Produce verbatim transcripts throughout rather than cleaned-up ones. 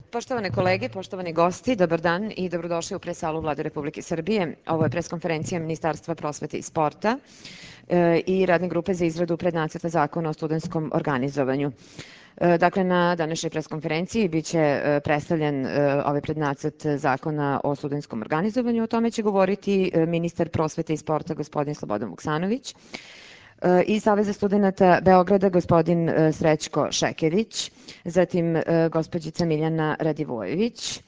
Poštovane kolege, poštovani gosti, dobar dan i dobrodošli u presalu Vlade Republike Srbije. Ovo je preskonferencija Ministarstva prosvete i sporta e, i Radne grupe za izradu prednacrta zakona o studentskom organizovanju. E, dakle, na današnjoj preskonferenciji biće e, predstavljen e, ovaj prednacrt zakona o studentskom organizovanju. O tome će govoriti e, ministar prosvete i sporta gospodin Slobodan Vuksanović, i Saveza studenta Beograda gospodin Srećko Šekević, zatim gospođica Miljana Radivojević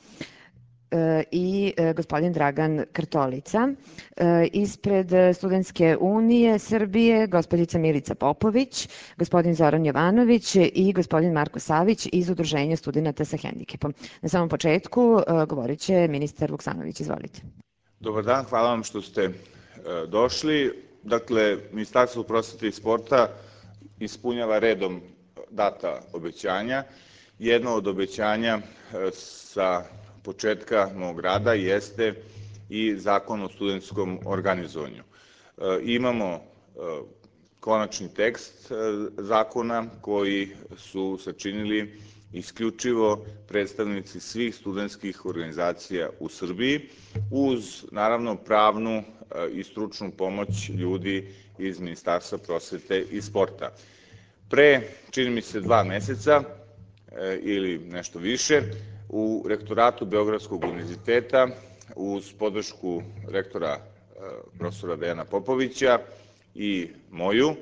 i gospodin Dragan Krtolica. Ispred Studentske unije Srbije gospođica Milica Popović, gospodin Zoran Jovanović i gospodin Marko Savić iz Udruženja studenta sa hendikepom. Na samom početku govorit će ministar Vuksanović. Izvolite. Dobar dan, hvala vam što ste došli. Dakle, Ministarstvo prosvete i sporta ispunjava redom data obećanja. Jedno od obećanja sa početka mog rada jeste i Zakon o studentskom organizovanju. Imamo konačni tekst zakona koji su sačinili isključivo predstavnici svih studentskih organizacija u Srbiji, uz, naravno, pravnu i stručnu pomoć ljudi iz Ministarstva prosvete i sporta. Pre, čini mi se, dva meseca ili nešto više, u rektoratu Beogradskog univerziteta, uz podršku rektora profesora Dejana Popovića i moju,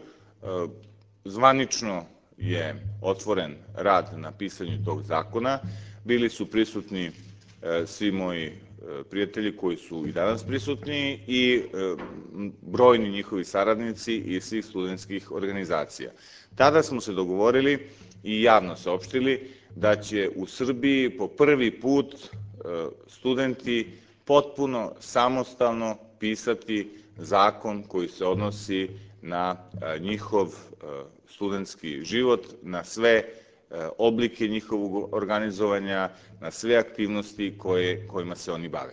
zvanično je otvoren rad na pisanju tog zakona. Bili su prisutni svi moji prijatelji koji su i danas prisutni i brojni njihovi saradnici iz svih studentskih organizacija. Tada smo se dogovorili i javno saopštili da će u Srbiji po prvi put studenti potpuno samostalno pisati zakon koji se odnosi na njihov studentski život, na sve oblike njihovog organizovanja, na sve aktivnosti kojima se oni bave.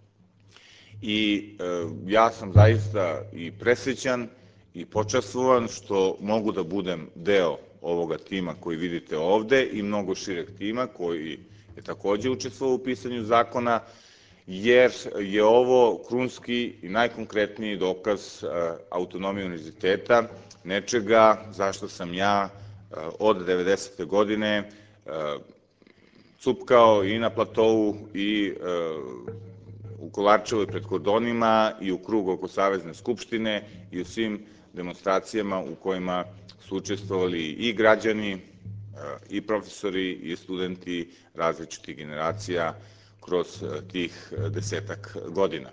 I ja sam zaista i presrećan i počastvovan što mogu da budem deo ovoga tima koji vidite ovde i mnogo šireg tima koji je takođe učestvovao u pisanju zakona, jer je ovo krunski i najkonkretniji dokaz autonomije univerziteta, nečega zašto sam ja od devedesete godine cupkao i na platovu i u Kolarčevoj pred kordonima i u krug oko Savezne skupštine i u svim demonstracijama u kojima su učestvovali i građani, i profesori, i studenti različitih generacija kroz tih desetak godina.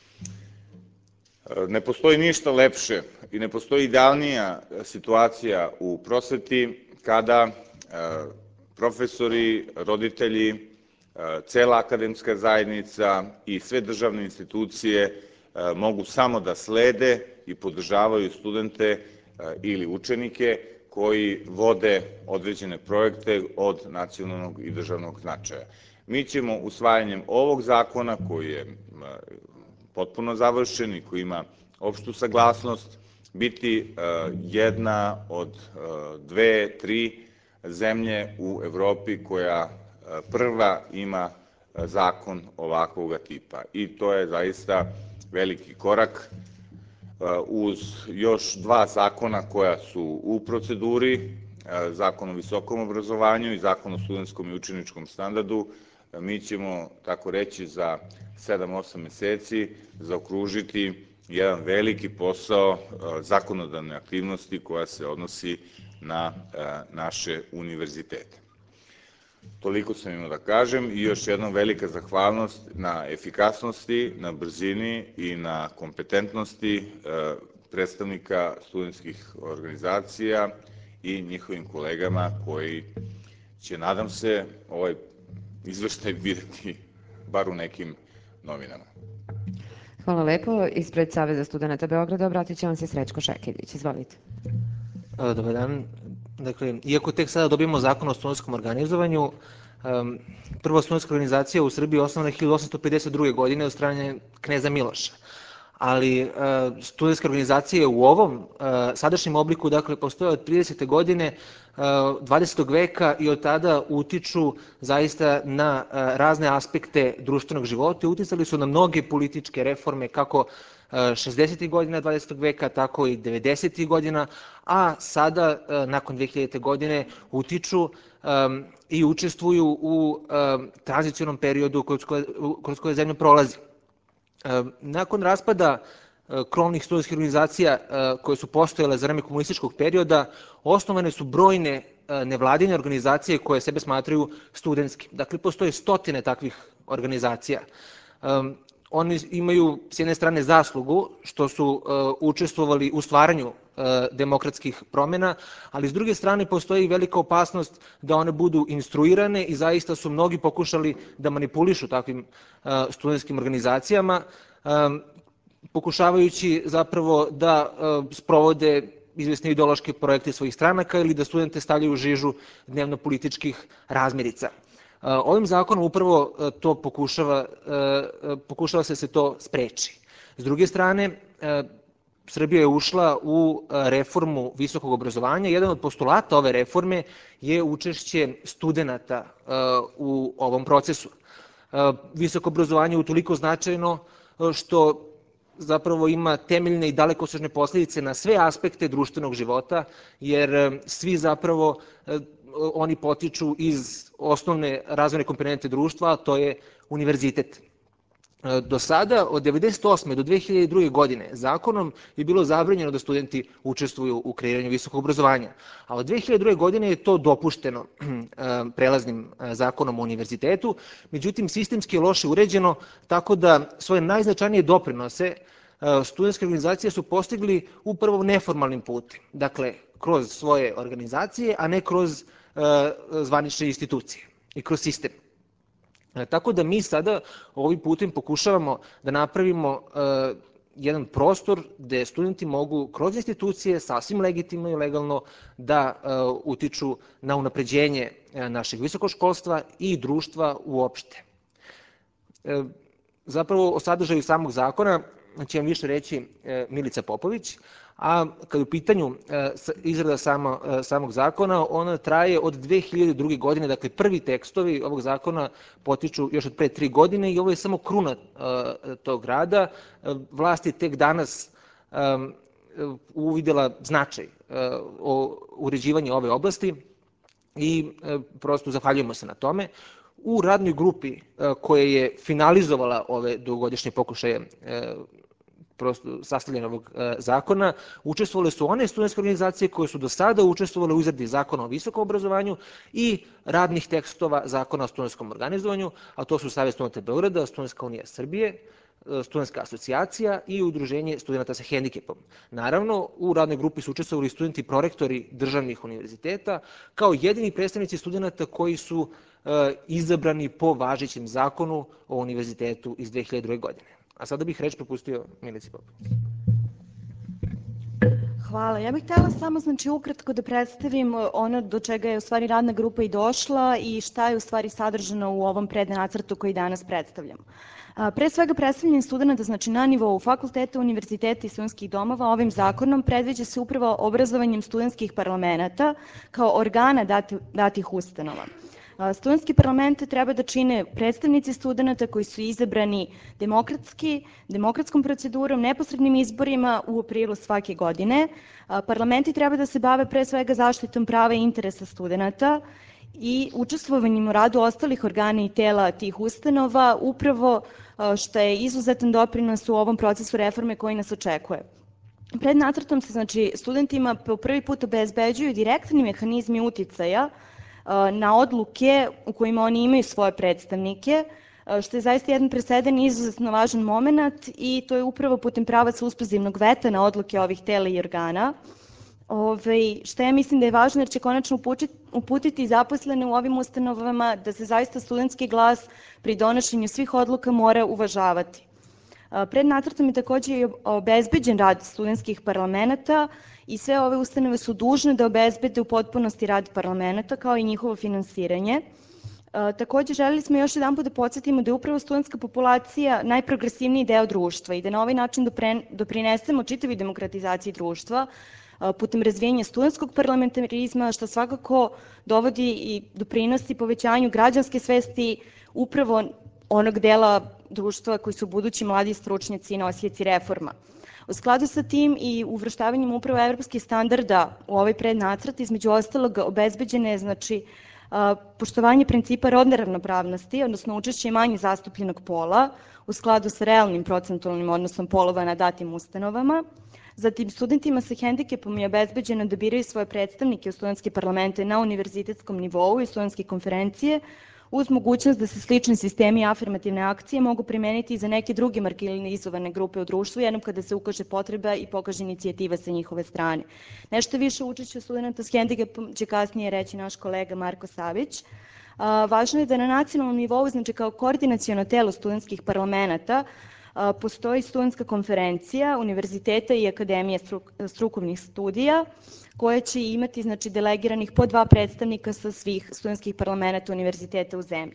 Ne postoji ništa lepše i ne postoji idealnija situacija u prosveti kada profesori, roditelji, cela akademska zajednica i sve državne institucije mogu samo da slede i podržavaju studente ili učenike koji vode određene projekte od nacionalnog i državnog značaja. Mi ćemo usvajanjem ovog zakona, koji je potpuno završen i koji ima opštu saglasnost, biti jedna od dve, tri zemlje u Evropi koja prva ima zakon ovakvog tipa. I to je zaista veliki korak uz još dva zakona koja su u proceduri, Zakon o visokom obrazovanju i Zakon o studentskom i učeničkom standardu. Mi ćemo, tako reći, za sedam osam meseci zaokružiti jedan veliki posao zakonodavne aktivnosti koja se odnosi na naše univerzitete. Toliko sam imao da kažem i još jednom velika zahvalnost na efikasnosti, na brzini i na kompetentnosti predstavnika studentskih organizacija i njihovim kolegama koji će, nadam se, ovaj izveštaj videti bar u nekim novinama. Hvala lepo. Ispred Saveza studenta Beograda obratit će vam se Srećko Šekević. Izvolite. Dobar dan. Dakle, iako tek sada dobijemo zakon o studentskom organizovanju, prva studentska organizacija u Srbiji je osnovana hiljadu osamsto pedeset druge. godine od strane kneza Miloša. ali studentske organizacije u ovom sadašnjem obliku, dakle, postoje od tridesete godine dvadesetog veka i od tada utiču zaista na razne aspekte društvenog života i uticali su na mnoge političke reforme, kako šezdesetih godina dvadesetog veka, tako i devedesetih godina, a sada, nakon dve hiljadite godine, utiču i učestvuju u tranzicionom periodu kroz koje zemlja prolazi. Nakon raspada krovnih studentskih organizacija koje su postojale za vreme komunističkog perioda, osnovane su brojne nevladine organizacije koje sebe smatraju studentskim. Dakle, postoje stotine takvih organizacija. Oni imaju s jedne strane zaslugu što su učestvovali u stvaranju demokratskih promena, ali s druge strane postoji velika opasnost da one budu instruirane i zaista su mnogi pokušali da manipulišu takvim studentskim organizacijama, pokušavajući zapravo da sprovode izvesne ideološke projekte svojih stranaka ili da studente stavljaju u žižu dnevno-političkih razmirica. Ovim zakonom upravo to pokušava, pokušava se se to spreči. S druge strane, Srbija je ušla u reformu visokog obrazovanja. Jedan od postulata ove reforme je učešće studenata u ovom procesu. Visoko obrazovanje je utoliko značajno što zapravo ima temeljne i dalekosežne posledice na sve aspekte društvenog života, jer svi zapravo oni potiču iz osnovne razvojne komponente društva, a to je univerzitet. Do sada, od devedeset osme do dve hiljade druge. godine, zakonom je bilo zabranjeno da studenti učestvuju u kreiranju visokog obrazovanja, a od dve hiljade druge. godine je to dopušteno prelaznim zakonom o univerzitetu, međutim, sistemski je loše uređeno, tako da svoje najznačajnije doprinose studentske organizacije su postigli upravo neformalnim putem, dakle, kroz svoje organizacije, a ne kroz zvanične institucije i kroz sistem. Tako da mi sada ovim putem pokušavamo da napravimo jedan prostor gde studenti mogu kroz institucije sasvim legitimno i legalno da utiču na unapređenje našeg visokog školstva i društva uopšte. Zapravo o sadržaju samog zakona će vam više reći Milica Popović, a kad je u pitanju izrada samog zakona, ona traje od dve hiljade druge. godine, dakle prvi tekstovi ovog zakona potiču još od pre tri godine i ovo je samo kruna tog rada. Vlast je tek danas uvidela značaj uređivanja ove oblasti i prosto zahvaljujemo se na tome. U radnoj grupi koja je finalizovala ove dugogodišnje pokušaje sastavljanja ovog zakona, učestvovale su one studentske organizacije koje su do sada učestvovale u izradi Zakona o visokom obrazovanju i radnih tekstova Zakona o studentskom organizovanju, a to su Savet studenata Beograda, Studentska unija Srbije, Studentska asocijacija i Udruženje studenata sa hendikepom. Naravno, u radnoj grupi su učestvovali studenti prorektori državnih univerziteta, kao jedini predstavnici studenata koji su izabrani po važećem zakonu o univerzitetu iz dve hiljade druge. godine. A sada bih reč propustio Milici Popović. Hvala. Ja bih htela samo, znači, ukratko da predstavim ono do čega je u stvari radna grupa i došla i šta je u stvari sadržano u ovom prednacrtu koji danas predstavljamo. Pre svega, predstavljanje studenta, znači na nivou fakulteta, univerziteta i studentskih domova, ovim zakonom predviđa se upravo obrazovanjem studentskih parlamenata kao organa datih ustanova. Studentski parlamente treba da čine predstavnici studenta koji su izabrani demokratski, demokratskom procedurom, neposrednim izborima u aprilu svake godine. Parlamenti treba da se bave pre svega zaštitom prava i interesa studenta i učestvovanjem u radu ostalih organa i tela tih ustanova, upravo što je izuzetan doprinos u ovom procesu reforme koji nas očekuje. Pred nacrtom se, znači, studentima po prvi put obezbeđuju direktni mehanizmi uticaja na odluke u kojima oni imaju svoje predstavnike, što je zaista jedan presedan i izuzetno važan moment i to je upravo putem pravaca uspazivnog veta na odluke ovih tela i organa, što ja mislim da je važno jer će konačno uputiti zaposlene u ovim ustanovama da se zaista studentski glas pri donošenju svih odluka mora uvažavati. Pred nacrtom je takođe obezbeđen rad studentskih parlamenta i sve ove ustanove su dužne da obezbede u potpunosti rad parlamenta kao i njihovo finansiranje. Takođe, želeli smo još jedan put da podsjetimo da je upravo studentska populacija najprogresivniji deo društva i da na ovaj način doprinesemo čitavi demokratizaciji društva putem razvijenja studentskog parlamentarizma, što svakako dovodi i doprinosi povećanju građanske svesti upravo onog dela društva koji su budući mladi stručnjaci i nosioci reforma. U skladu sa tim i uvrštavanjem upravo evropskih standarda u ovaj prednacrt, između ostalog, obezbeđene je, znači, poštovanje principa rodne ravnopravnosti, odnosno učešće manje zastupljenog pola u skladu sa realnim procentualnim odnosom polova na datim ustanovama. Zatim, studentima sa hendikepom je obezbeđeno da biraju svoje predstavnike u studentske parlamente na univerzitetskom nivou i studentske konferencije, uz mogućnost da se slični sistemi i afirmativne akcije mogu primeniti i za neke druge marginalizovane grupe u društvu, jednom kada se ukaže potreba i pokaže inicijativa sa njihove strane. Nešto više učešće studenta s hendikepom će kasnije reći naš kolega Marko Savić. Važno je da na nacionalnom nivou, znači kao koordinaciono telo studentskih parlamenta, postoji studentska konferencija univerziteta i akademije strukovnih studija, koja će imati, znači, delegiranih po dva predstavnika sa svih studentskih parlamenta univerziteta u zemlji.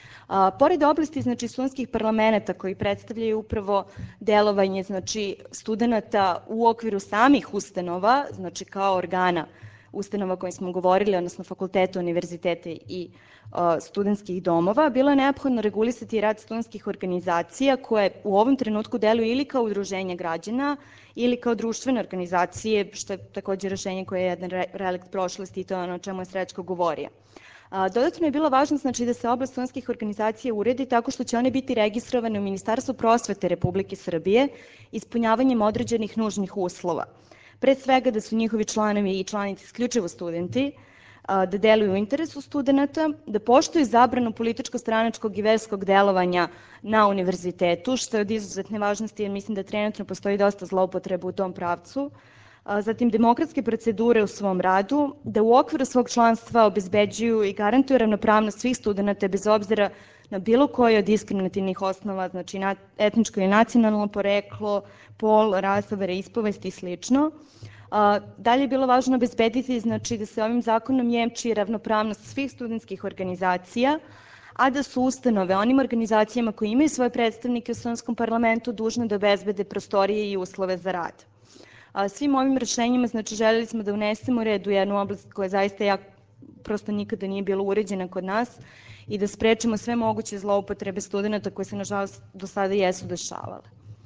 Pored oblasti, znači, studentskih parlamenta koji predstavljaju upravo delovanje, znači, studenta u okviru samih ustanova, znači kao organa ustanova o kojim smo govorili, odnosno fakulteta, univerziteta i studentskih domova, bilo je neophodno regulisati rad studentskih organizacija koje u ovom trenutku deluju ili kao udruženje građana ili kao društvene organizacije, što je takođe rešenje koje je jedan relikt prošlosti i to je ono o čemu je Srećko govorio. Dodatno je bilo važno, znači, da se oblast studentskih organizacija uredi tako što će one biti registrovane u Ministarstvu prosvete Republike Srbije ispunjavanjem određenih nužnih uslova. Pre svega da su njihovi članovi i članice isključivo studenti, da deluju u interesu studenta, da poštuju zabranu političko-stranačkog i verskog delovanja na univerzitetu, što je od izuzetne važnosti jer mislim da trenutno postoji dosta zloupotreba u tom pravcu, zatim demokratske procedure u svom radu, da u okviru svog članstva obezbeđuju i garantuju ravnopravnost svih studenta bez obzira na bilo koje od diskriminativnih osnova, znači etničko i nacionalno poreklo, pol, rasa, veroispovest i slično. Dalje je bilo važno obezbediti, znači, da se ovim zakonom jemči ravnopravnost svih studentskih organizacija, a da su ustanove onim organizacijama koji imaju svoje predstavnike u studentskom parlamentu dužne da obezbede prostorije i uslove za rad. Svim ovim rešenjima, znači, želeli smo da unesemo red u jednu oblast koja zaista jako, prosto nikada nije bila uređena kod nas i da sprečimo sve moguće zloupotrebe studenta koje se, nažalost, do sada jesu dešavale.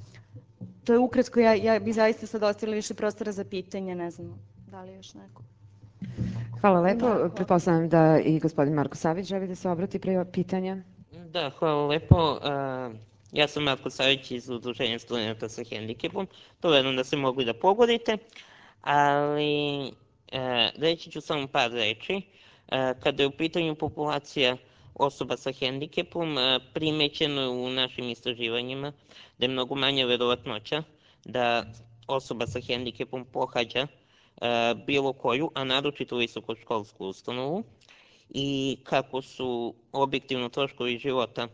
To je ukratko, ja, ja bih zaista sad ostavila više prostora za pitanje, ne znam da li još neko. Hvala lepo. Pretpostavljam da i gospodin Marko Savić želi da se obrati pre pitanja. Da, hvala lepo. Ja sam Marko Savić iz Udruženja studenta sa hendikepom. To verujem da se mogli da pogodite, ali reći ću samo par reči. Kada je u pitanju populacija osoba sa hendikepom, primećeno je u našim istraživanjima da je mnogo manja verovatnoća da osoba sa hendikepom pohađa bilo koju, a naročito visokoškolsku ustanovu, i kako su objektivno troškovi života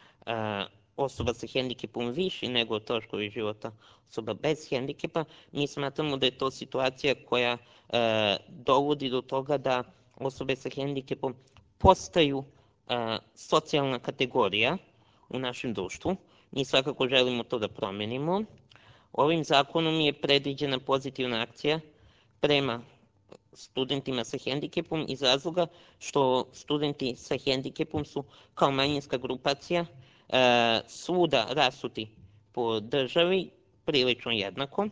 osoba sa hendikepom viši nego troškovi života osoba bez hendikepa, mi smatramo da je to situacija koja dovodi do toga da osobe sa hendikepom postaju socijalna kategorija u našem društvu. Mi svakako želimo to da promenimo. Ovim zakonom je predviđena pozitivna akcija prema studentima sa hendikepom iz razloga što studenti sa hendikepom su kao manjinska grupacija svuda rasuti po državi prilično jednako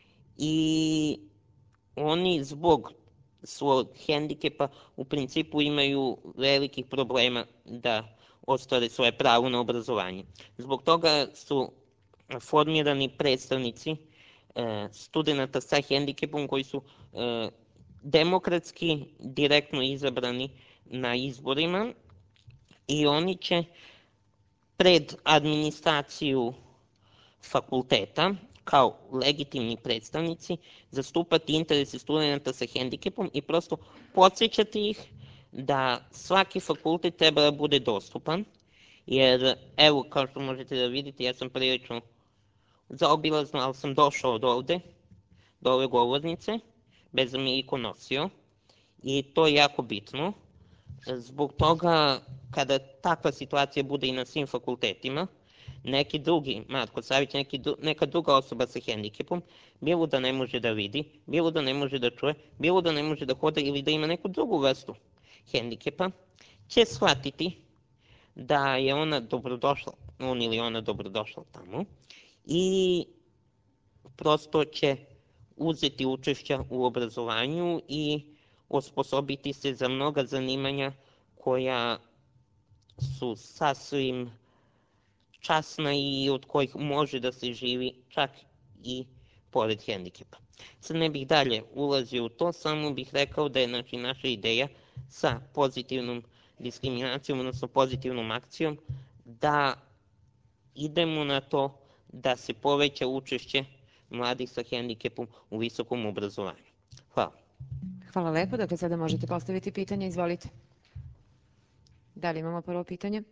i oni zbog svog hendikepa u principu imaju velikih problema da ostvare svoje pravo na obrazovanje. Zbog toga su formirani predstavnici studenta sa hendikepom koji su demokratski direktno izabrani na izborima i oni će pred administraciju fakulteta kao legitimni predstavnici zastupati interese studenta sa hendikepom i prosto podsjećati ih da svaki fakultet treba da bude dostupan, jer evo, kao što možete da vidite, ja sam prilično zaobilazno, ali sam došao od ovde, do ove govornice, bez da mi je iko nosio, i to je jako bitno. Zbog toga, kada takva situacija bude i na svim fakultetima, neki drugi, Marko Savić, neki, neka druga osoba sa hendikepom, bilo da ne može da vidi, bilo da ne može da čuje, bilo da ne može da hoda ili da ima neku drugu vrstu hendikepa, će shvatiti da je ona dobrodošla, on ili ona dobrodošla tamo i prosto će uzeti učešća u obrazovanju i osposobiti se za mnoga zanimanja koja su sasvim časna i od kojih može da se živi čak i pored hendikepa. Sad ne bih dalje ulazio u to, samo bih rekao da je znači, naša ideja sa pozitivnom diskriminacijom, odnosno pozitivnom akcijom, da idemo na to da se poveća učešće mladih sa hendikepom u visokom obrazovanju. Hvala. Hvala lepo. Dakle, sada možete postaviti pitanje. Izvolite. Da li imamo prvo pitanje?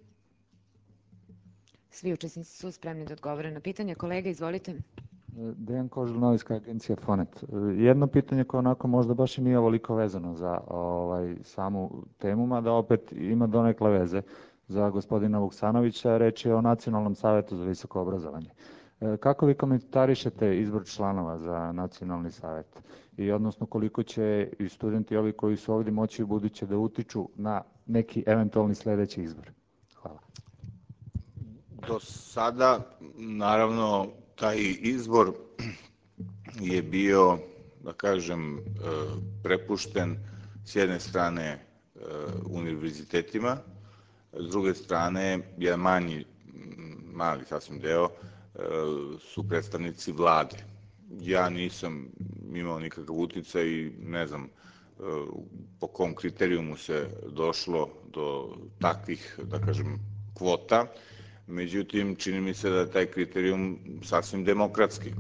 Svi učesnici su spremni da odgovore na pitanje. Kolega, izvolite. Dejan Kožul, novinska agencija Fonet. Jedno pitanje koje onako možda baš i nije ovoliko vezano za ovaj, samu temu, mada opet ima donekle veze za gospodina Vuksanovića. Reč je o Nacionalnom savetu za visoko obrazovanje. Kako vi komentarišete izbor članova za Nacionalni savet? I odnosno koliko će i studenti ovi koji su ovdje moći u buduće da utiču na neki eventualni sledeći izbor? Hvala. Do sada, naravno, taj izbor je bio, da kažem, prepušten s jedne strane univerzitetima, s druge strane jedan manji, mali sasvim deo, su predstavnici vlade. Ja nisam imao nikakav uticaj i ne znam po kom kriterijumu se došlo do takvih, da kažem, kvota. Međutim, čini mi se da je taj kriterijum sasvim demokratski.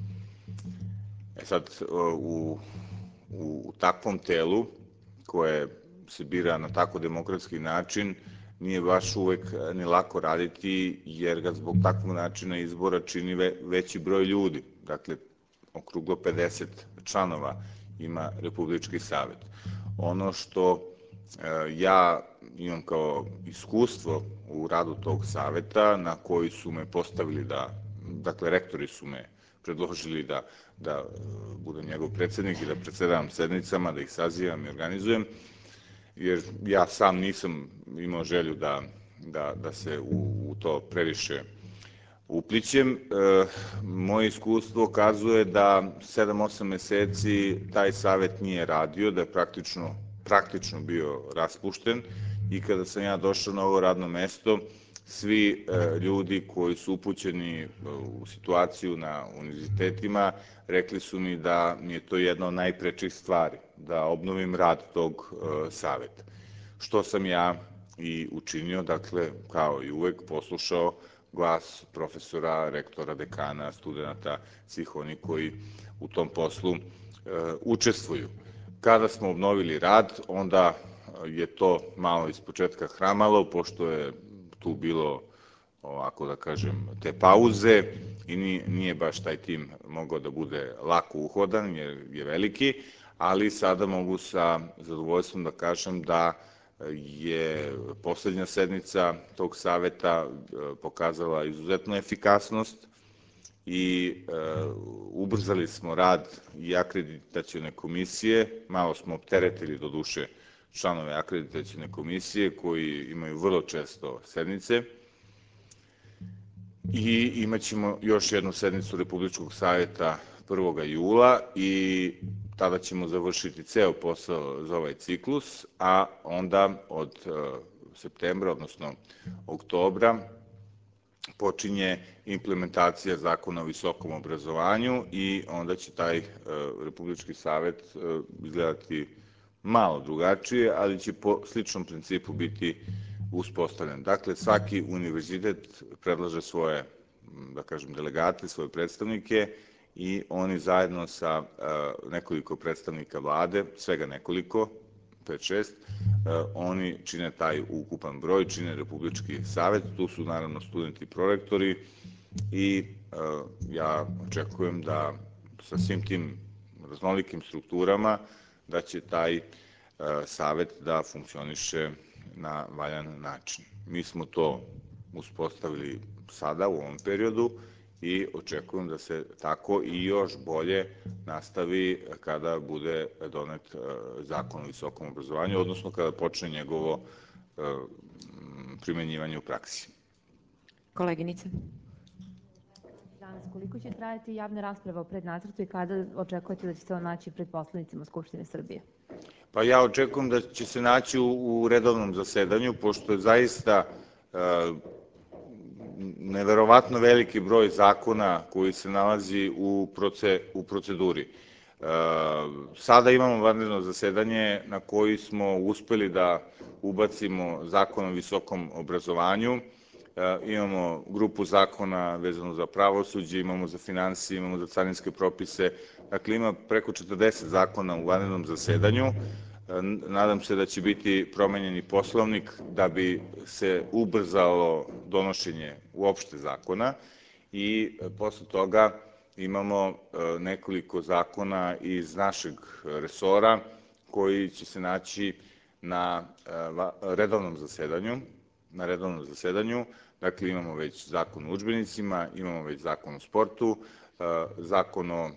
E sad, u, u takvom telu, koje se bira na tako demokratski način, nije baš uvek ni lako raditi, jer ga zbog takvog načina izbora čini veći broj ljudi. Dakle, okruglo pedeset članova ima Republički savet. Ono što ja imam kao iskustvo u radu tog saveta, na koji su me postavili da, dakle, rektori su me predložili da, da budem njegov predsednik i da predsedavam sednicama, da ih sazivam i organizujem, jer ja sam nisam imao želju da, da, da se u, u to previše uplićem. E, moje iskustvo kazuje da sedam osam meseci taj savet nije radio, da je praktično, praktično bio raspušten i kada sam ja došao na ovo radno mesto, svi e, ljudi koji su upućeni u situaciju na univerzitetima rekli su mi da mi je to jedna od najprečih stvari, da obnovim rad tog e, saveta. Što sam ja i učinio, dakle, kao i uvek, poslušao glas profesora, rektora, dekana, studenta, svih oni koji u tom poslu e, učestvuju. Kada smo obnovili rad, onda je to malo iz početka hramalo, pošto je tu bilo, ovako da kažem, te pauze i nije, nije baš taj tim mogao da bude lako uhodan, jer je veliki, ali sada mogu sa zadovoljstvom da kažem da je poslednja sednica tog saveta pokazala izuzetnu efikasnost i e, ubrzali smo rad i akreditacione komisije, malo smo opteretili do duše članove akreditacione komisije koji imaju vrlo često sednice i imaćemo još jednu sednicu Republičkog saveta prvog jula i tada ćemo završiti ceo posao za ovaj ciklus, a onda od uh, septembra, odnosno oktobra, počinje implementacija zakona o visokom obrazovanju i onda će taj uh, Republički savet uh, izgledati malo drugačije, ali će po sličnom principu biti uspostavljen. Dakle, svaki univerzitet predlaže svoje, da kažem, delegate, svoje predstavnike i oni zajedno sa uh, nekoliko predstavnika vlade, svega nekoliko, pet šest, uh, oni čine taj ukupan broj, čine Republički savet, tu su naravno studenti i prorektori i uh, ja očekujem da sa svim tim raznolikim strukturama da će taj savet da funkcioniše na valjan način. Mi smo to uspostavili sada u ovom periodu i očekujem da se tako i još bolje nastavi kada bude donet zakon o visokom obrazovanju, odnosno kada počne njegovo primenjivanje u praksi. Koleginice. Danas, koliko će trajati javna rasprava o prednacrtu i kada očekujete da će se on naći pred poslanicima Skupštine Srbije? Pa ja očekujem da će se naći u redovnom zasedanju, pošto je zaista neverovatno veliki broj zakona koji se nalazi u proceduri. Sada imamo vanredno zasedanje na koji smo uspeli da ubacimo zakon o visokom obrazovanju, imamo grupu zakona vezano za pravosuđe, imamo za finansije, imamo za carinske propise, dakle ima preko četrdeset zakona u vanrednom zasedanju. Nadam se da će biti promenjeni poslovnik da bi se ubrzalo donošenje uopšte zakona i posle toga imamo nekoliko zakona iz našeg resora koji će se naći na redovnom zasedanju, na redovnom zasedanju, dakle imamo već zakon o udžbenicima, imamo već zakon o sportu, zakon o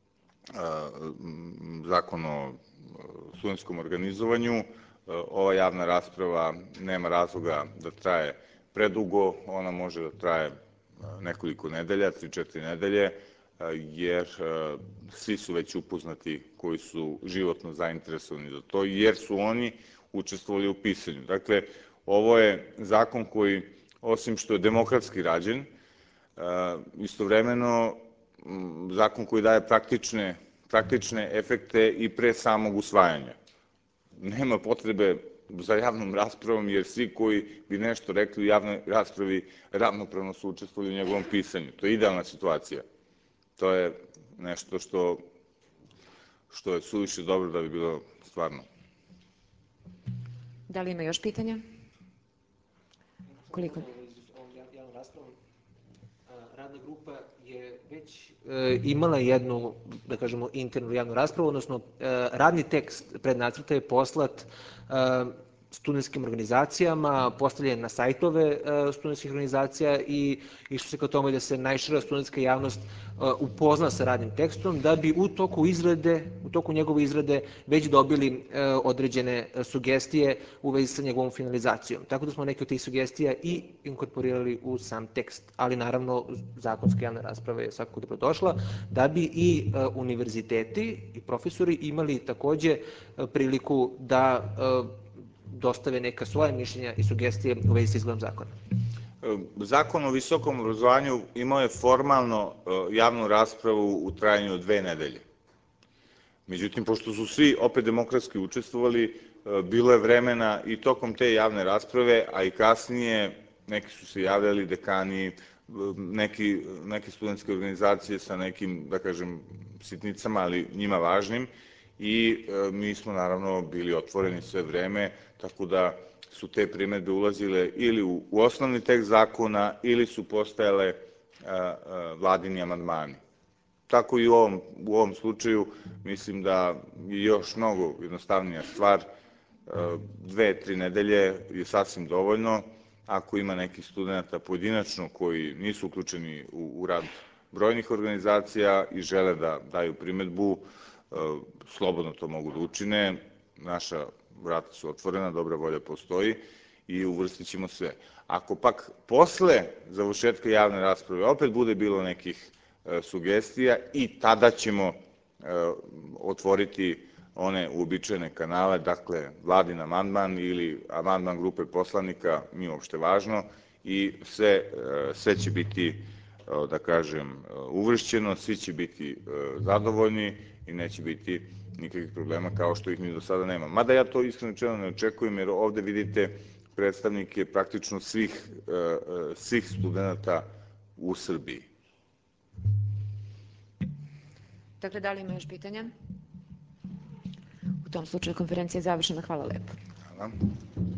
zakon o studentskom organizovanju. Ova javna rasprava nema razloga da traje predugo, ona može da traje nekoliko nedelja, tri, četiri nedelje, jer svi su već upoznati koji su životno zainteresovani za to, jer su oni učestvovali u pisanju. Dakle, ovo je zakon koji, osim što je demokratski rađen, istovremeno zakon koji daje praktične efekte i pre samog usvajanja. Nema potrebe za javnom raspravom, jer svi koji bi nešto rekli u javnoj raspravi ravnopravno su učestvovali u njegovom pisanju. To je idealna situacija. To je nešto što je suviše dobro da bi bilo stvarno. Da li ima još pitanja? Koliko? Radna grupa je već imala jednu, da kažemo, internu javnu raspravu, odnosno radni tekst prednacrta je poslat studentskim organizacijama, postavljen na sajtove studentskih organizacija i išlo se ka tome da se najšira studentska javnost upozna sa radnim tekstom, da bi u toku izrade, u toku njegove izrade već dobili određene sugestije u vezi sa njegovom finalizacijom. Tako da smo neke od tih sugestija i inkorporirali u sam tekst, ali naravno zakonska javna rasprava je svakako dobrodošla, da bi i univerziteti i profesori imali takođe priliku da dostave neka svoja mišljenja i sugestije u vezi sa izgledom zakona. Zakon o visokom obrazovanju imao je formalno javnu raspravu u trajanju od dve nedelje. Međutim, pošto su svi opet demokratski učestvovali, bilo je vremena i tokom te javne rasprave, a i kasnije, neki su se javljali, dekani, neke studentske organizacije sa nekim, da kažem, sitnicama, ali njima važnim, i mi smo naravno bili otvoreni sve vreme, tako da su te primedbe ulazile ili u osnovni tekst zakona ili su postajale vladini amandmani. Tako i u ovom slučaju mislim da je još mnogo jednostavnija stvar, dve, tri nedelje je sasvim dovoljno. Ako ima nekih studenta pojedinačno koji nisu uključeni u rad brojnih organizacija i žele da daju primedbu, slobodno to mogu da učine, naša vrata su otvorena, dobra volja postoji i uvrstit ćemo sve. Ako pak posle završetka javne rasprave opet bude bilo nekih sugestija, i tada ćemo otvoriti one uobičajene kanale, dakle vladin amandman ili amandman grupe poslanika, nije uopšte važno, i sve će biti, da kažem, uvršćeno, svi će biti zadovoljni i neće biti nikakvih problema kao što ih ni do sada nema. Mada ja to iskreno rečeno ne očekujem, jer ovde vidite predstavnike praktično svih studenta u Srbiji. Dakle, da li ima još pitanja? U tom slučaju konferencija je završena. Hvala lepo. Hvala.